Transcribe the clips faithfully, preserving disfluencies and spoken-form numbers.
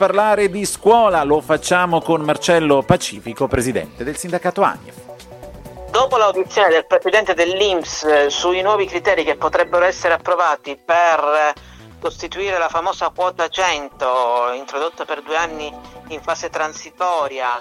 parlare di scuola, lo facciamo con Marcello Pacifico, presidente del sindacato ANIEF. Dopo l'audizione del presidente dell'I N P S sui nuovi criteri che potrebbero essere approvati per costituire la famosa quota cento introdotta per due anni in fase transitoria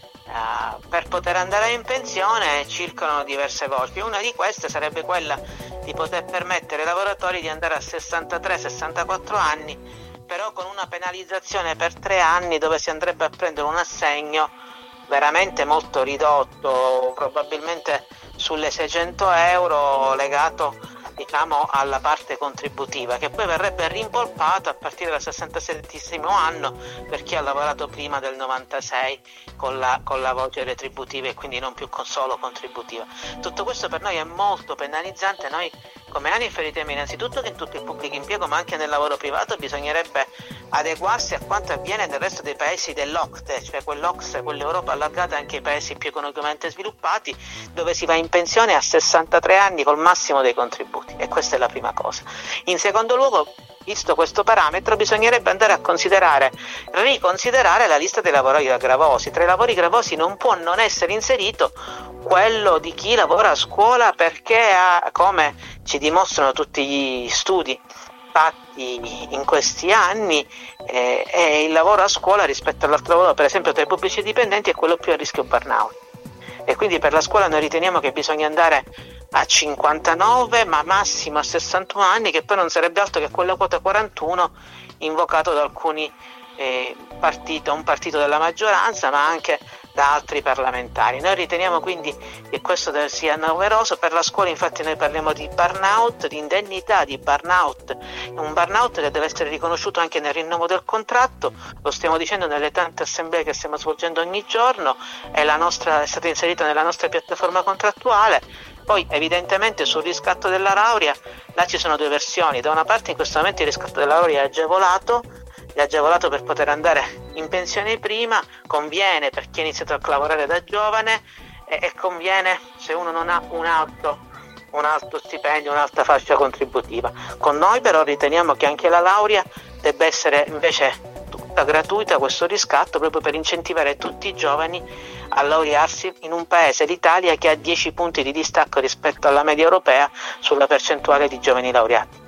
eh, per poter andare in pensione, circolano diverse voci. Una di queste sarebbe quella di poter permettere ai lavoratori di andare a sessantatré sessantaquattro anni, però con una penalizzazione per tre anni dove si andrebbe a prendere un assegno veramente molto ridotto, probabilmente sulle seicento euro, legato diciamo alla parte contributiva, che poi verrebbe rimpolpato a partire dal sessantasettesimo anno per chi ha lavorato prima del novantasei con la, con la voce retributiva e quindi non più con solo contributiva. Tutto questo per noi è molto penalizzante. Noi come ANIEF riteniamo innanzitutto che in tutto il pubblico impiego, ma anche nel lavoro privato, bisognerebbe adeguarsi a quanto avviene nel resto dei paesi dell'O C T E, cioè quell'O C S E, quell'Europa allargata anche ai paesi più economicamente sviluppati, dove si va in pensione a sessantatré anni col massimo dei contributi, e questa è la prima cosa. In secondo luogo, visto questo parametro, bisognerebbe andare a considerare, riconsiderare la lista dei lavori gravosi. Tra i lavori gravosi non può non essere inserito quello di chi lavora a scuola, perché ha, come ci dimostrano tutti gli studi fatti in questi anni, eh, e il lavoro a scuola rispetto all'altro lavoro, per esempio tra i pubblici dipendenti, è quello più a rischio burnout. E quindi per la scuola noi riteniamo che bisogna andare a cinquantanove, ma massimo a sessantuno anni, che poi non sarebbe altro che quella quota quarantuno invocato da alcuni eh, partiti, un partito della maggioranza, ma anche da altri parlamentari. Noi riteniamo quindi che questo sia doveroso. Per la scuola infatti noi parliamo di burnout, di indennità di burnout, un burnout che deve essere riconosciuto anche nel rinnovo del contratto. Lo stiamo dicendo nelle tante assemblee che stiamo svolgendo ogni giorno, e la nostra è stata inserita nella nostra piattaforma contrattuale. Poi evidentemente sul riscatto della laurea, là ci sono due versioni. Da una parte in questo momento il riscatto della laurea è agevolato, è agevolato per poter andare in pensione prima, conviene per chi ha iniziato a lavorare da giovane, e, e conviene se uno non ha un alto, un alto stipendio, un'alta fascia contributiva. Con noi però riteniamo che anche la laurea debba essere invece tutta gratuita, questo riscatto, proprio per incentivare tutti i giovani a laurearsi in un paese, l'Italia, che ha dieci punti di distacco rispetto alla media europea sulla percentuale di giovani laureati.